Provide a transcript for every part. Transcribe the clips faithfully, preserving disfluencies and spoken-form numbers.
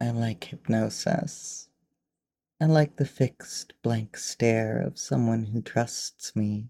I like hypnosis. I like the fixed, blank stare of someone who trusts me,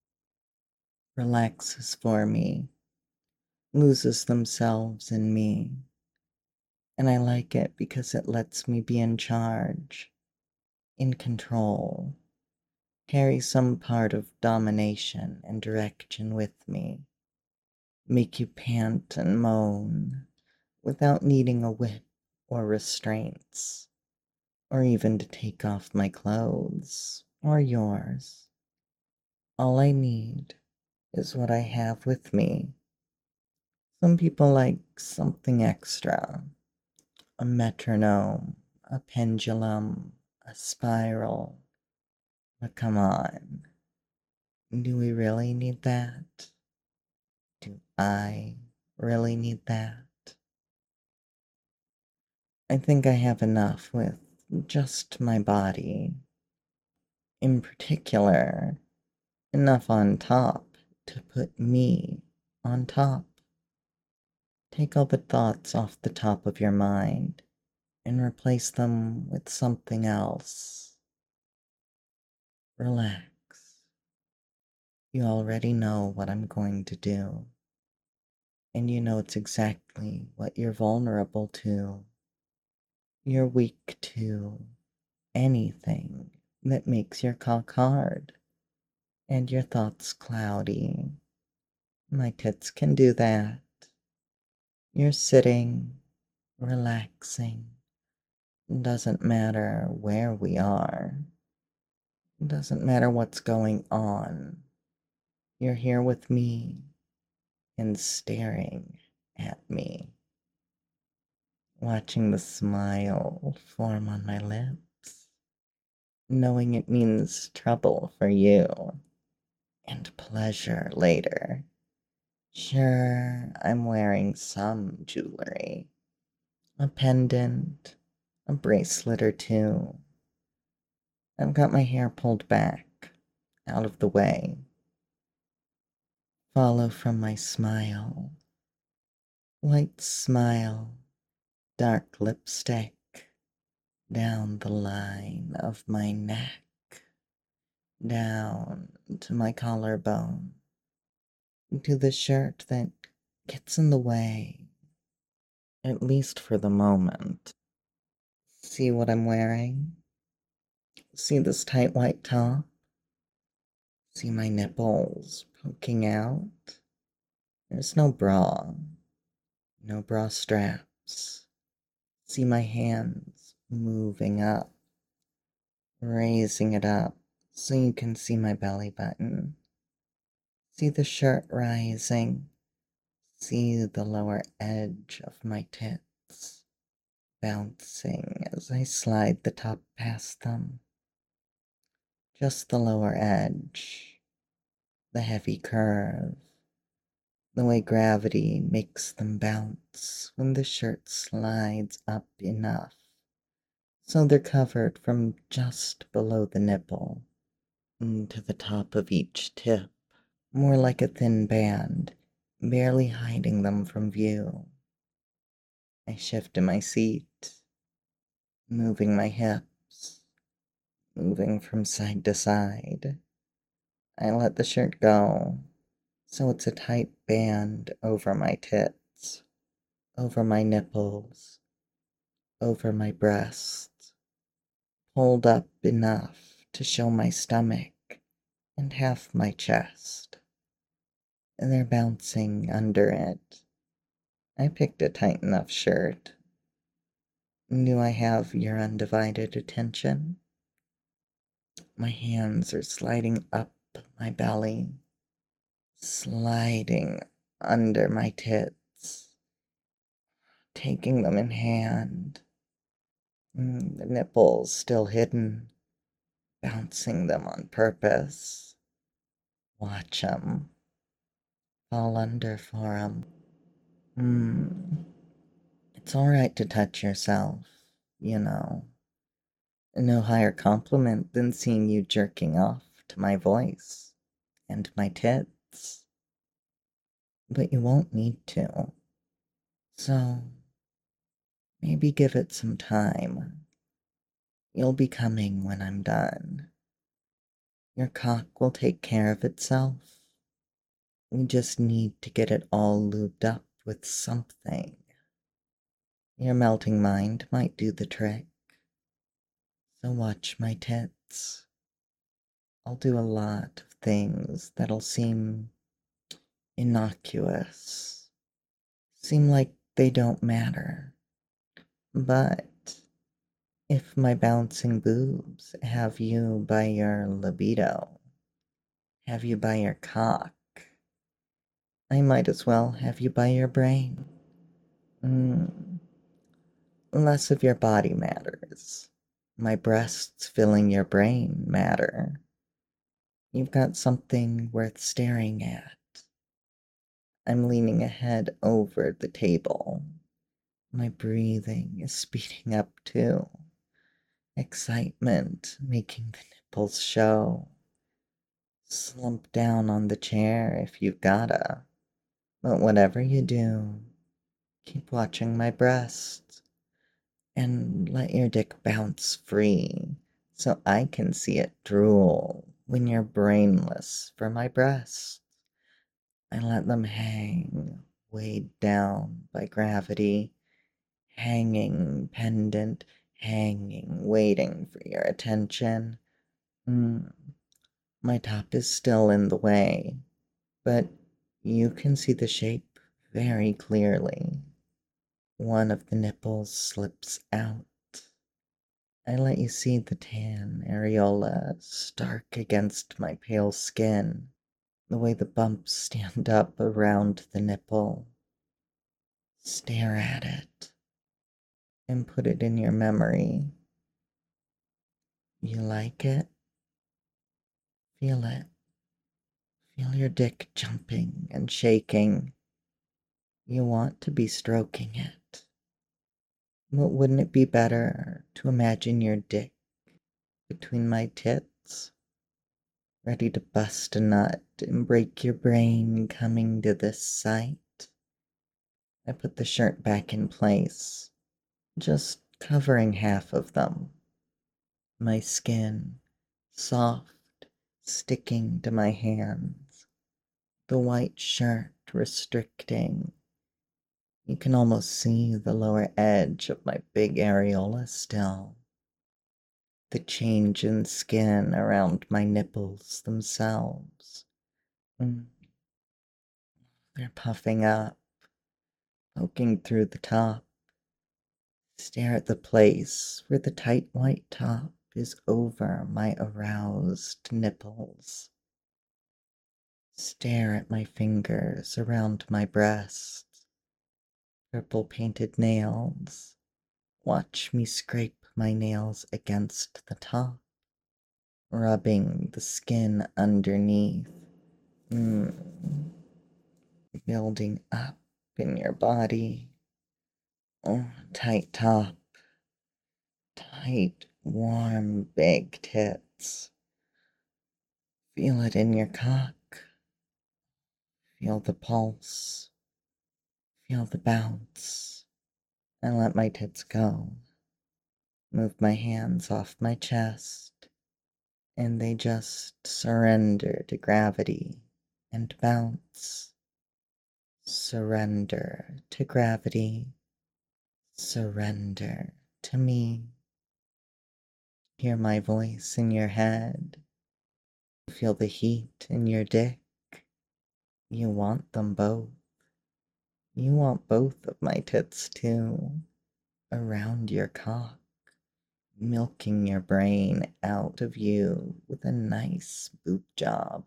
relaxes for me, loses themselves in me. And I like it because it lets me be in charge, in control, carry some part of domination and direction with me, make you pant and moan without needing a whip or restraints, or even to take off my clothes or yours. All I need is what I have with me. Some people like something extra, a metronome, a pendulum, a spiral. But come on, do we really need that? Do I really need that? I think I have enough with just my body. In particular, enough on top to put me on top. Take all the thoughts off the top of your mind and replace them with something else. Relax. You already know what I'm going to do, and you know it's exactly what you're vulnerable to. You're weak to anything that makes your cock hard and your thoughts cloudy. My tits can do that. You're sitting, relaxing. Doesn't matter where we are. Doesn't matter what's going on. You're here with me and staring at me, watching the smile form on my lips, knowing it means trouble for you and pleasure later. Sure, I'm wearing some jewelry, a pendant, a bracelet or two. I've got my hair pulled back, out of the way. Follow from my smile. White smile, dark lipstick, down the line of my neck, down to my collarbone, to the shirt that gets in the way, at least for the moment. See what I'm wearing? See this tight white top? See my nipples poking out? There's no bra, no bra straps. See my hands moving up, raising it up so you can see my belly button. See the shirt rising. See the lower edge of my tits bouncing as I slide the top past them. Just the lower edge, the heavy curve, the way gravity makes them bounce when the shirt slides up enough so they're covered from just below the nipple to the top of each tip, more like a thin band, barely hiding them from view. I shift in my seat, moving my hips, moving from side to side. I let the shirt go, so it's a tight band over my tits, over my nipples, over my breasts, pulled up enough to show my stomach and half my chest. They're bouncing under it. I picked a tight enough shirt. Do I have your undivided attention? My hands are sliding up my belly, sliding under my tits, taking them in hand. Mm, the nipples still hidden, bouncing them on purpose. Watch 'em. Fall under for 'em. Mm. It's all right to touch yourself, you know. No higher compliment than seeing you jerking off to my voice and my tits. But you won't need to. So, Maybe give it some time. You'll be coming when I'm done. Your cock will take care of itself. We just need to get it all lubed up with something. Your melting mind might do the trick. So watch my tits. I'll do a lot of things that'll seem innocuous, seem like they don't matter. But if my bouncing boobs have you by your libido, have you by your cock, I might as well have you by your brain. Mm, less of your body matters. My breasts filling your brain matter. You've got something worth staring at. I'm leaning ahead over the table. My breathing is speeding up too. Excitement making the nipples show. Slump down on the chair if you've gotta. But whatever you do, keep watching my breasts. And let your dick bounce free so I can see it drool when you're brainless for my breasts. I let them hang, weighed down by gravity, hanging pendant, hanging, waiting for your attention. Mm, my top is still in the way, but you can see the shape very clearly. One of the nipples slips out. I let you see the tan areola stark against my pale skin, the way the bumps stand up around the nipple. Stare at it and put it in your memory. You like it? Feel it. Feel your dick jumping and shaking. You want to be stroking it. But wouldn't it be better to imagine your dick between my tits, ready to bust a nut and break your brain coming to this sight? I put the shirt back in place, just covering half of them. My skin, soft, sticking to my hands, the white shirt restricting. You can almost see the lower edge of my big areola still. The change in skin around my nipples themselves. Mm, they're puffing up, poking through the top. Stare at the place where the tight white top is over my aroused nipples. Stare at my fingers around my breasts, purple painted nails. Watch me scrape my nails against the top, rubbing the skin underneath. Mm. Building up in your body. Oh, tight top, tight, warm, big tits. Feel it in your cock. Feel the pulse. Feel the bounce. I let my tits go. Move my hands off my chest, and they just surrender to gravity and bounce. Surrender to gravity. Surrender to me. Hear my voice in your head. Feel the heat in your dick. You want them both. You want both of my tits too. Around your cock. Milking your brain out of you with a nice boob job.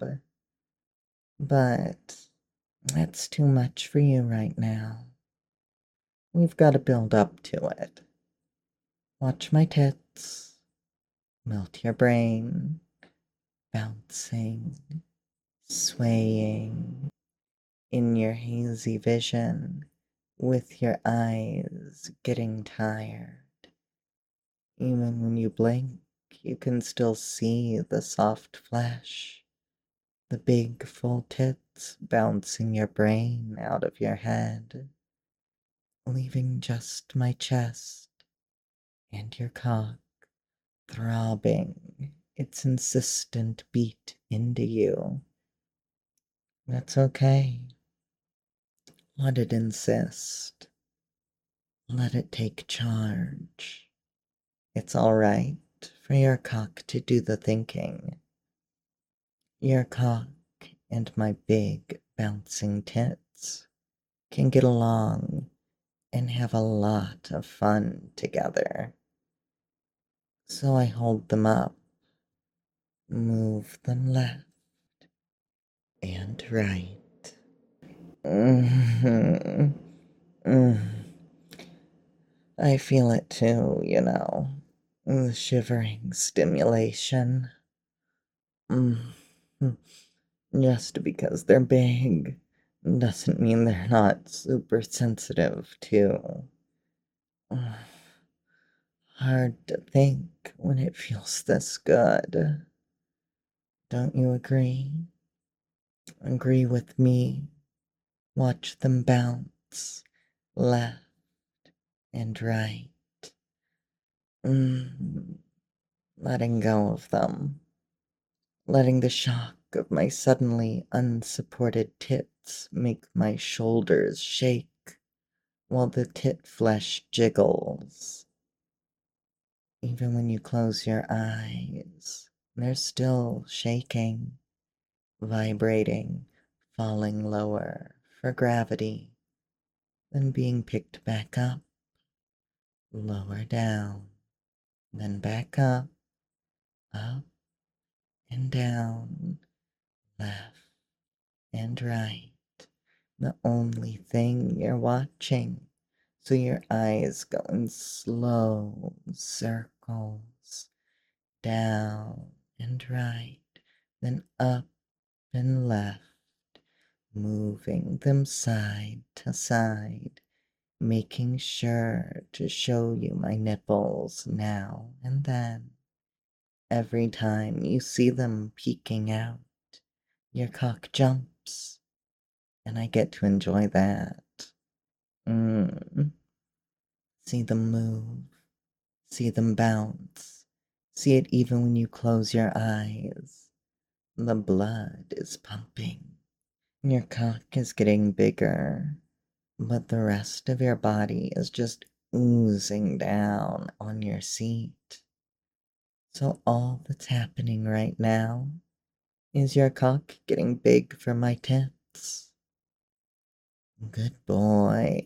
But that's too much for you right now. We've got to build up to it. Watch my tits. Melt your brain. Bouncing. Swaying. In your hazy vision. With your eyes getting tired. Even when you blink, you can still see the soft flesh, the big full tits bouncing your brain out of your head. leaving just my chest and your cock throbbing its insistent beat into you. That's okay. Let it insist. Let it take charge. It's alright for your cock to do the thinking. Your cock and my big bouncing tits can get along and have a lot of fun together. So I hold them up, move them left and right. Mhm. Mm. I feel it too, you know. The shivering stimulation. Mm. Just because they're big doesn't mean they're not super sensitive, too. Hard to think when it feels this good. Don't you agree? Agree with me. Watch them bounce left and right. Mm, letting go of them. Letting the shock of my suddenly unsupported tits make my shoulders shake while the tit flesh jiggles. Even when you close your eyes, they're still shaking, vibrating, falling lower for gravity, then being picked back up, lower down, then back up, up and down, left and right. The only thing you're watching, so your eyes go in slow circles, down and right, then up and left, moving them side to side, making sure to show you my nipples now and then. Every time you see them peeking out, your cock jumps, and I get to enjoy that. Mm. See them move, see them bounce, see it even when you close your eyes. The blood is pumping. Your cock is getting bigger, but the rest of your body is just oozing down on your seat. So all that's happening right now is your cock getting big for my tits. Good boy.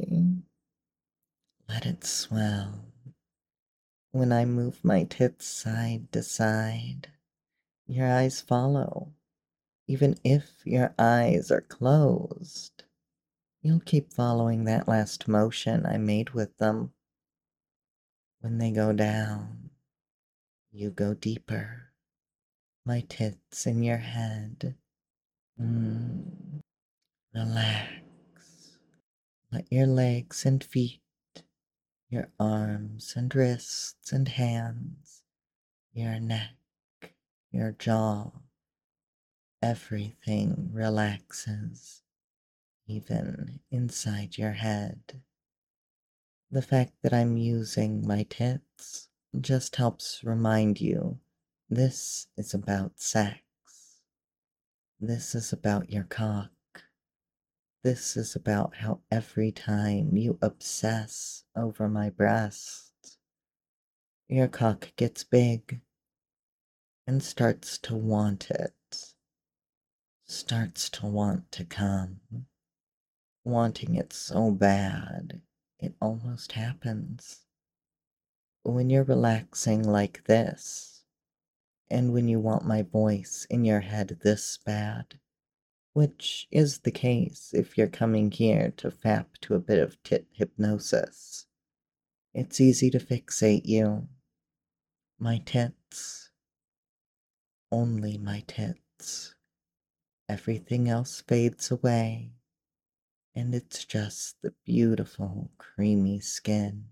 Let it swell. When I move my tits side to side, your eyes follow. Even if your eyes are closed, you'll keep following that last motion I made with them. When they go down, you go deeper. My tits in your head. Mm, relax. Let your legs and feet, your arms and wrists and hands, your neck, your jaw, everything relaxes, even inside your head. The fact that I'm using my tits just helps remind you this is about sex. This is about your cock. This is about how every time you obsess over my breasts, your cock gets big and starts to want it, starts to want to come, wanting it so bad it almost happens. When you're relaxing like this, and when you want my voice in your head this bad, which is the case if you're coming here to fap to a bit of tit hypnosis, it's easy to fixate you. My tits, only my tits. Everything else fades away, and it's just the beautiful, creamy skin.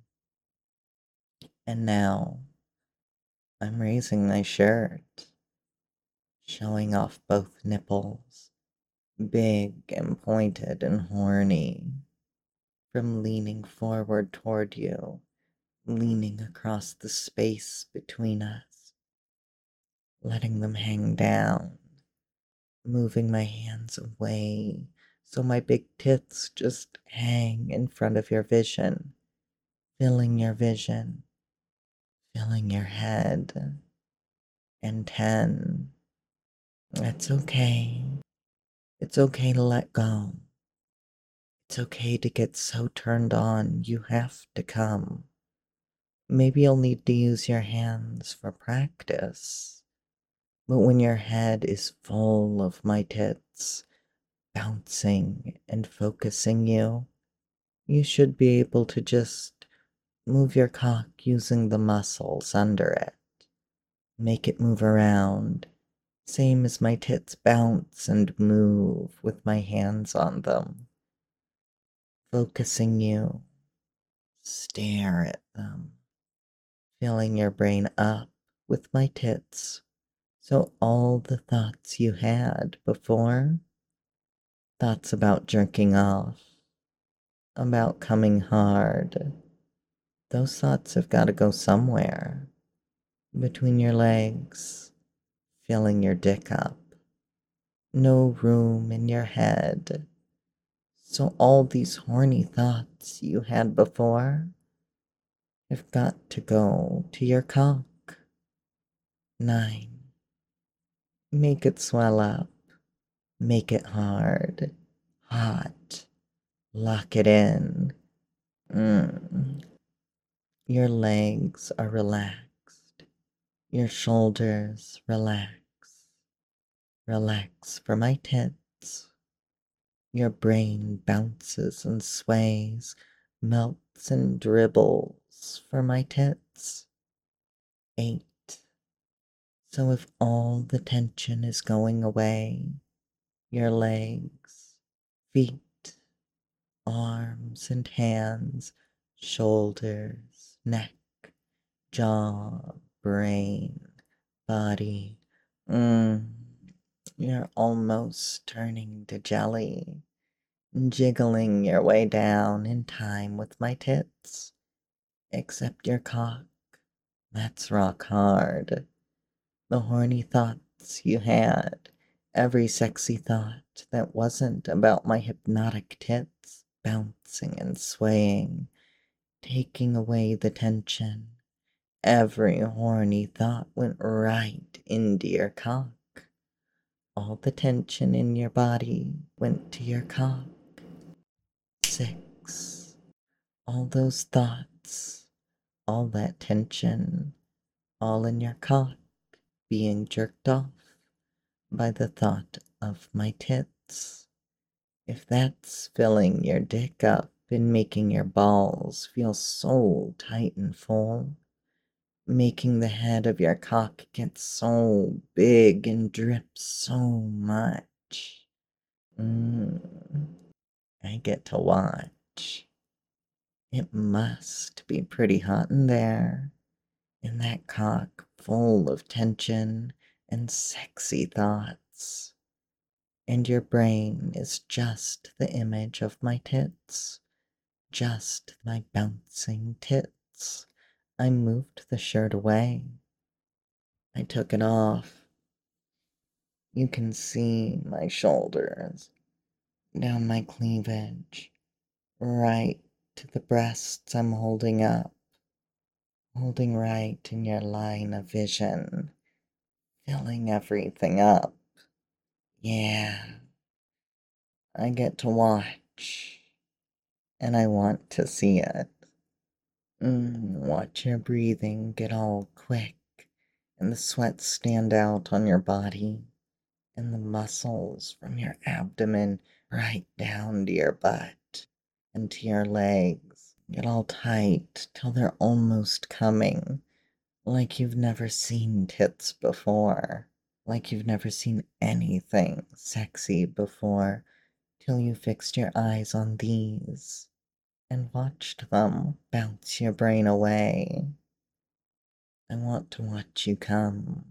And now, I'm raising my shirt, showing off both nipples, big and pointed and horny. from leaning forward toward you, leaning across the space between us, letting them hang down, moving my hands away so my big tits just hang in front of your vision, filling your vision, filling your head. And ten. It's okay. It's okay to let go. It's okay to get so turned on you have to come. Maybe you'll need to use your hands for practice. But when your head is full of my tits, bouncing and focusing you, you should be able to just move your cock using the muscles under it. Make it move around, same as my tits bounce and move with my hands on them. Focusing you, stare at them, filling your brain up with my tits. So all the thoughts you had before, thoughts about jerking off, about coming hard, those thoughts have got to go somewhere. Between your legs, filling your dick up. No room in your head. So all these horny thoughts you had before have got to go to your cock. Nine. Make it swell up. Make it hard. Hot. Lock it in. Mm. Your legs are relaxed. Your shoulders relax. Relax for my tits. Your brain bounces and sways, melts and dribbles for my tits. Eight. So if all the tension is going away, your legs, feet, arms and hands, shoulders, neck, jaw, brain, body, mm, you're almost turning to jelly, jiggling your way down in time with my tits. Except your cock, that's rock hard. The horny thoughts you had, every sexy thought that wasn't about my hypnotic tits, bouncing and swaying, taking away the tension. Every horny thought went right into your cock. All the tension in your body went to your cock. Six. All those thoughts, all that tension, all in your cock, being jerked off by the thought of my tits. If that's filling your dick up and making your balls feel so tight and full, making the head of your cock get so big and drip so much, mm, I get to watch. It must be pretty hot in there, in that cock full of tension and sexy thoughts. And your brain is just the image of my tits, just my bouncing tits. I moved the shirt away. I took it off. You can see my shoulders, down my cleavage, right to the breasts I'm holding up, holding right in your line of vision, filling everything up. Yeah, I get to watch, and I want to see it. Mm, watch your breathing get all quick, and the sweat stand out on your body, and the muscles from your abdomen right down to your butt and to your legs get all tight till they're almost coming, like you've never seen tits before, like you've never seen anything sexy before, till you fixed your eyes on these and watched them bounce your brain away. I want to watch you come.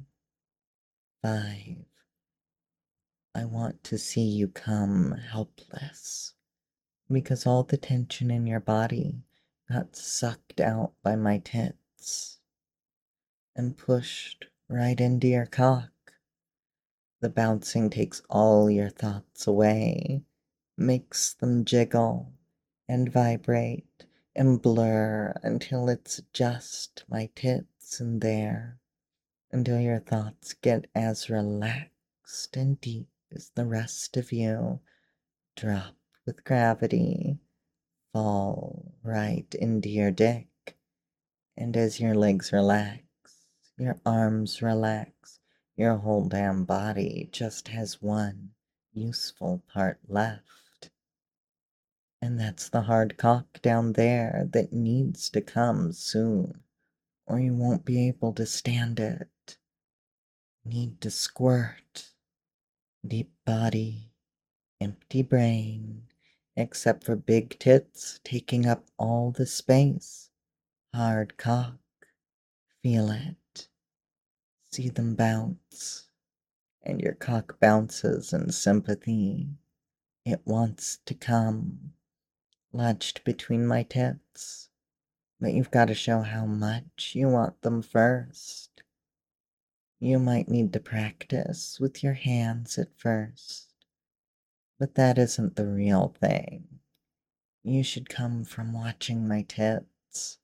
Five. I want to see you come helpless, because all the tension in your body got sucked out by my tits and pushed right into your cock. The bouncing takes all your thoughts away, makes them jiggle and vibrate and blur until it's just my tits in there, until your thoughts get as relaxed and deep as the rest of you, drop with gravity, fall right into your dick. And as your legs relax, your arms relax, your whole damn body just has one useful part left. And that's the hard cock down there that needs to come soon, or you won't be able to stand it. Need to squirt. Deep body, empty brain, except for big tits taking up all the space. Hard cock. Feel it. See them bounce. And your cock bounces in sympathy. It wants to come. Lodged between my tits. But you've got to show how much you want them first. You might need to practice with your hands at first. But that isn't the real thing. You should come from watching my tits.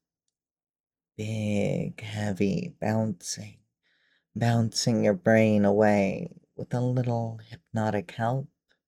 Big, heavy, bouncing, bouncing your brain away with a little hypnotic help.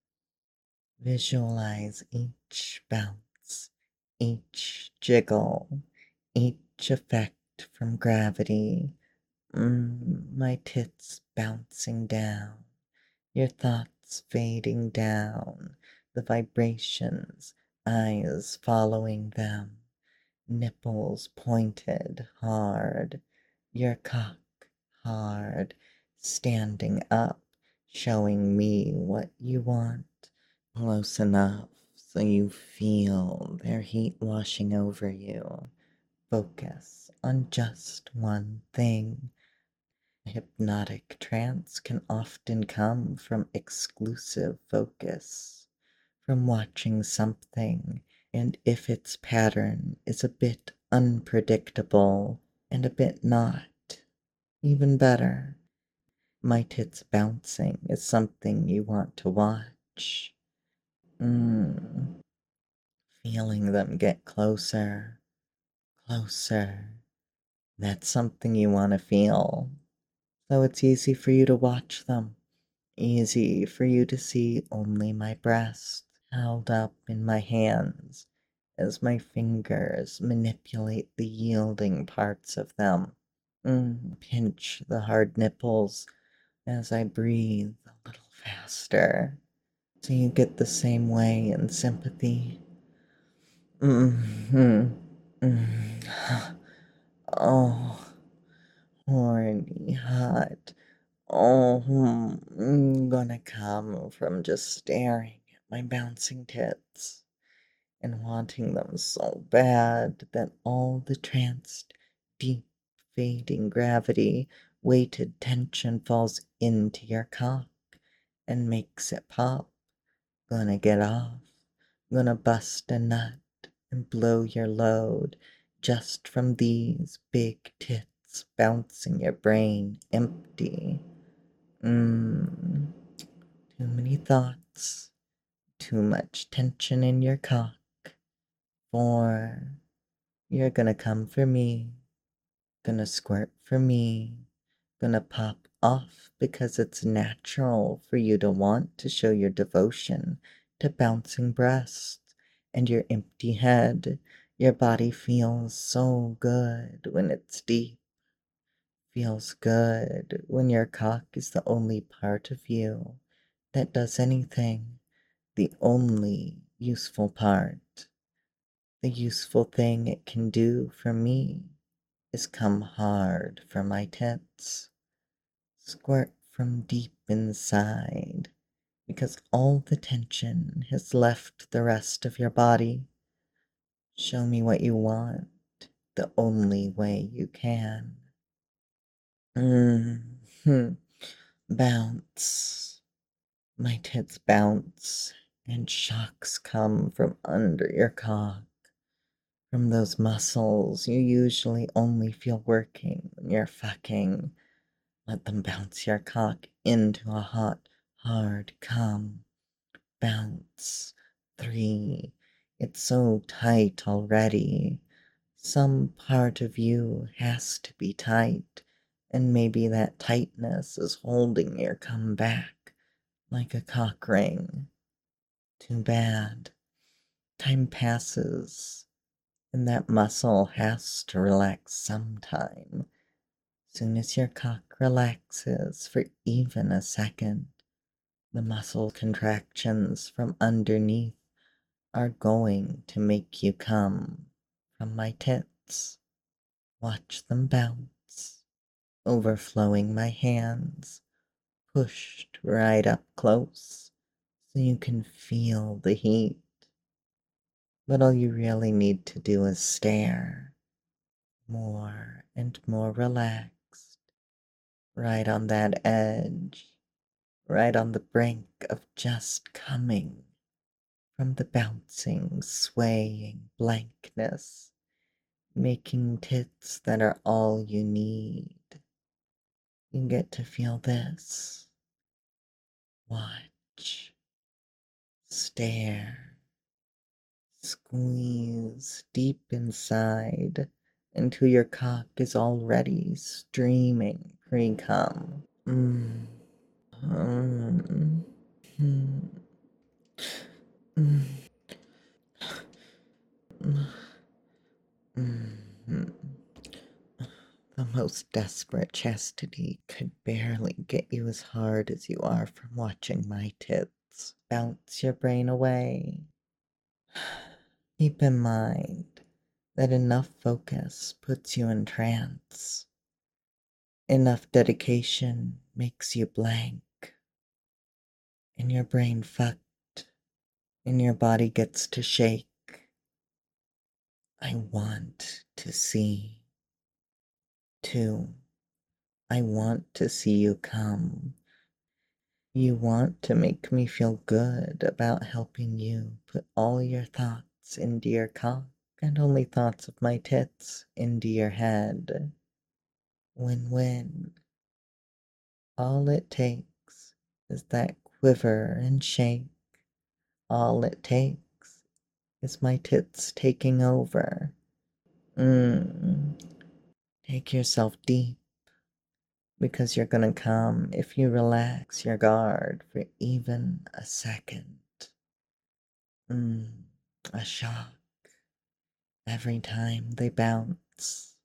Visualize each bounce, each jiggle, each effect from gravity. Mm, my tits bouncing down, your thoughts fading down, the vibrations, eyes following them, nipples pointed hard, your cock hard, standing up, showing me what you want, close enough so you feel their heat washing over you. Focus on just one thing. Hypnotic trance can often come from exclusive focus, from watching something, and if its pattern is a bit unpredictable and a bit not, even better. My tits bouncing is something you want to watch. Mm, feeling them get closer, closer. That's something you want to feel. So it's easy for you to watch them. Easy for you to see only my breast held up in my hands as my fingers manipulate the yielding parts of them. Mm, pinch the hard nipples as I breathe a little faster so you get the same way in sympathy. Mm-hmm. Mm. Oh, horny, hot. Oh, hmm, I'm gonna come from just staring at my bouncing tits and wanting them so bad that all the tranced, deep, fading gravity, weighted tension falls into your cock and makes it pop. Gonna get off, gonna bust a nut and blow your load just from these big tits bouncing your brain empty. Mmm, too many thoughts, too much tension in your cock. For you're gonna come for me, gonna squirt for me, gonna pop off because it's natural for you to want to show your devotion to bouncing breasts and your empty head. Your body feels so good when it's deep. Feels good when your cock is the only part of you that does anything, the only useful part. The useful thing it can do for me is come hard for my tits, squirt from deep inside, because all the tension has left the rest of your body. Show me what you want, the only way you can. Mm-hmm. Bounce. My tits bounce and shocks come from under your cock, from those muscles you usually only feel working when you're fucking. Let them bounce your cock into a hot, hard cum. Bounce. Three. It's so tight already. Some part of you has to be tight, and maybe that tightness is holding your cum back like a cock ring. Too bad. Time passes, and that muscle has to relax sometime. Soon as your cock relaxes for even a second, the muscle contractions from underneath are going to make you come from my tits. Watch them bounce, overflowing my hands, pushed right up close so you can feel the heat. But all you really need to do is stare, more and more relaxed, right on that edge, right on the brink of just coming from the bouncing, swaying blankness, making tits that are all you need. You get to feel this. Watch. Stare. Squeeze deep inside until your cock is already streaming pre-cum. Mm. Mm. Mm. Mm. Mm. The most desperate chastity could barely get you as hard as you are from watching my tits bounce your brain away. Keep in mind that enough focus puts you in trance. Enough dedication makes you blank. And your brain fucked. And your body gets to shake. I want to see. Two. I want to see you come. You want to make me feel good about helping you put all your thoughts into your cock and only thoughts of my tits into your head. Win-win. All it takes is that quiver and shake. All it takes is my tits taking over. Mmm. Take yourself deep, because you're gonna come if you relax your guard for even a second. Mmm. A shock every time they bounce.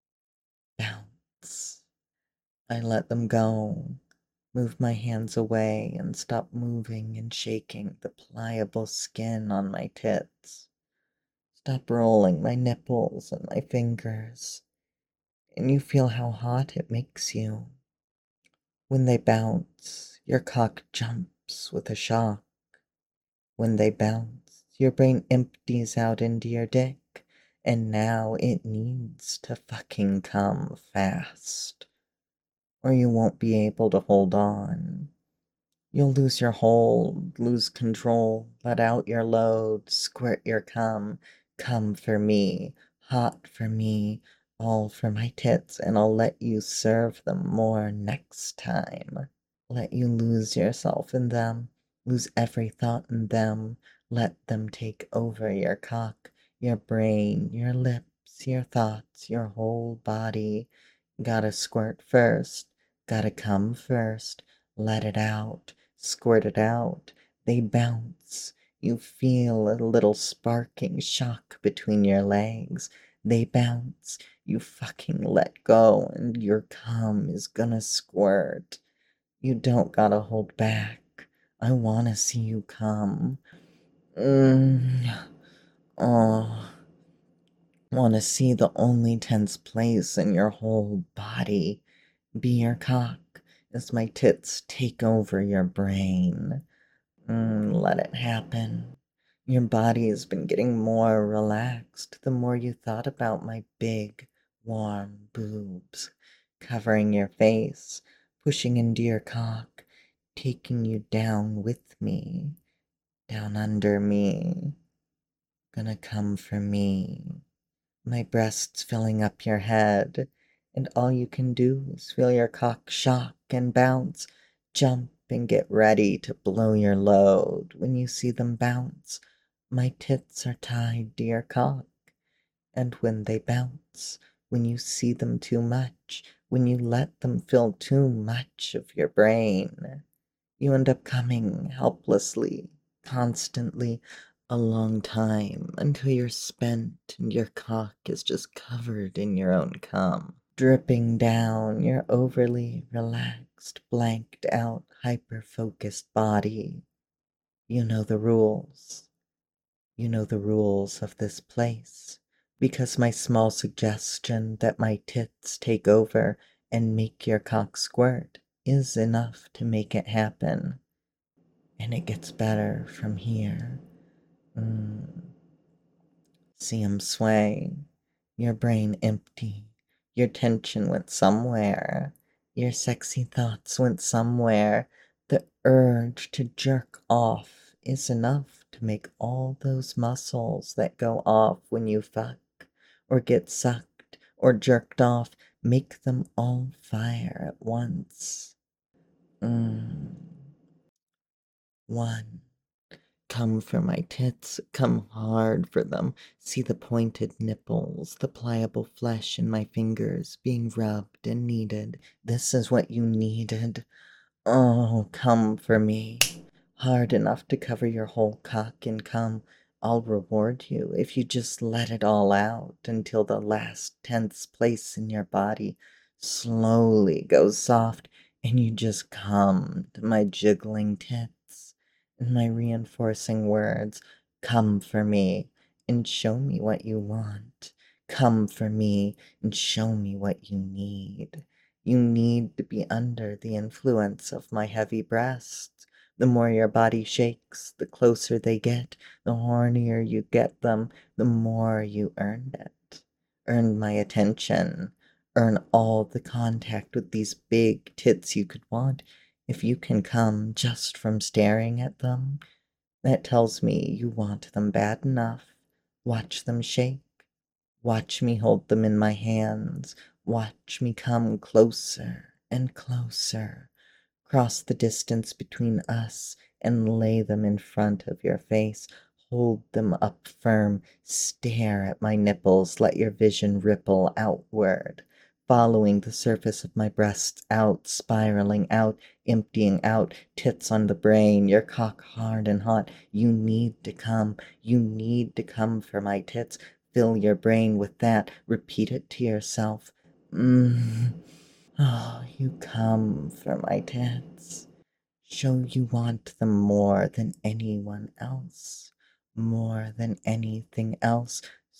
Bounce. I let them go. Move my hands away and stop moving and shaking the pliable skin on my tits. Stop rolling my nipples and my fingers. And you feel how hot it makes you. When they bounce, your cock jumps with a shock. When they bounce, your brain empties out into your dick, and now it needs to fucking come fast, or you won't be able to hold on. You'll lose your hold, lose control, let out your load, squirt your cum, come for me, hot for me, all for my tits, and I'll let you serve them more next time. Let you lose yourself in them, lose every thought in them, let them take over your cock, your brain, your lips, your thoughts, your whole body. Gotta squirt first, gotta come first, let it out, squirt it out. They bounce. You feel a little sparking shock between your legs. They bounce. You fucking let go, and your cum is gonna squirt. You don't gotta hold back. I wanna see you come. Mm. Oh. Wanna see the only tense place in your whole body be your cock as my tits take over your brain. Mm, let it happen. Your body has been getting more relaxed the more you thought about my big, warm boobs, covering your face, pushing into your cock, taking you down with me, down under me. Gonna come for me. My breasts filling up your head, and all you can do is feel your cock shock and bounce, jump and get ready to blow your load. When you see them bounce, my tits are tied to your cock, and when they bounce, when you see them too much, when you let them fill too much of your brain, you end up coming helplessly, constantly, a long time, until you're spent and your cock is just covered in your own cum, dripping down your overly relaxed, blanked out, hyper-focused body. You know the rules. You know the rules of this place, because my small suggestion that my tits take over and make your cock squirt is enough to make it happen. And it gets better from here. Mm. See him sway, your brain empty, your tension went somewhere, your sexy thoughts went somewhere. The urge to jerk off is enough to make all those muscles that go off when you fuck, or get sucked, or jerked off, make them all fire at once. Mm. One. Come for my tits, come hard for them. See the pointed nipples, the pliable flesh in my fingers being rubbed and kneaded. This is what you needed. Oh, come for me. Hard enough to cover your whole cock in cum. I'll reward you if you just let it all out until the last tense place in your body slowly goes soft and you just come to my jiggling tits and my reinforcing words. Come for me and show me what you want. Come for me and show me what you need. You need to be under the influence of my heavy breasts. The more your body shakes, the closer they get, the hornier you get them, the more you earn it. Earn my attention. Earn all the contact with these big tits you could want. If you can come just from staring at them, that tells me you want them bad enough. Watch them shake. Watch me hold them in my hands. Watch me come closer and closer. Cross the distance between us and lay them in front of your face. Hold them up firm. Stare at my nipples. Let your vision ripple outward, following the surface of my breasts out, spiraling out, emptying out, tits on the brain, your cock hard and hot. You need to come. You need to come for my tits. Fill your brain with that. Repeat it to yourself. Mmm. Oh, you come for my tits. Show you want them more than anyone else. More than anything else.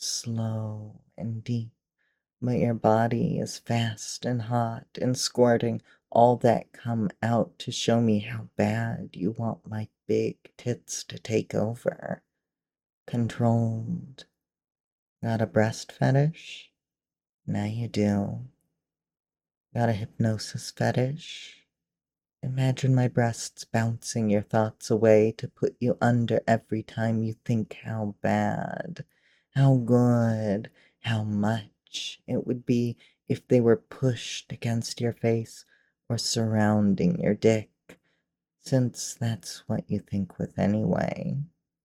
Slow and deep. But your body is fast and hot and squirting all that come out to show me how bad you want my big tits to take over. Controlled. Got a breast fetish? Now you do. Got a hypnosis fetish? Imagine my breasts bouncing your thoughts away to put you under every time you think how bad, how good, how much it would be if they were pushed against your face or surrounding your dick, since that's what you think with anyway.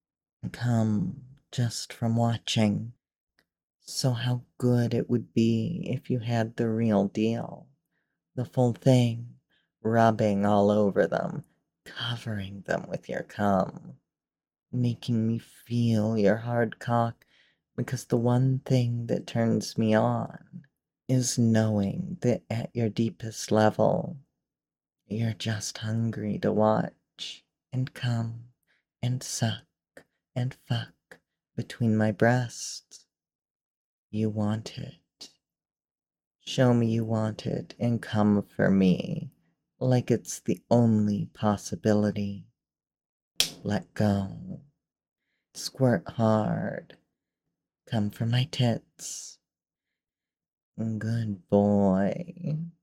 Come just from watching. So how good it would be if you had the real deal. The full thing, rubbing all over them, covering them with your cum, making me feel your hard cock, because the one thing that turns me on is knowing that at your deepest level, you're just hungry to watch and come and suck and fuck between my breasts. You want it. Show me you want it and come for me, like it's the only possibility. Let go. Squirt hard. Come for my tits. Good boy.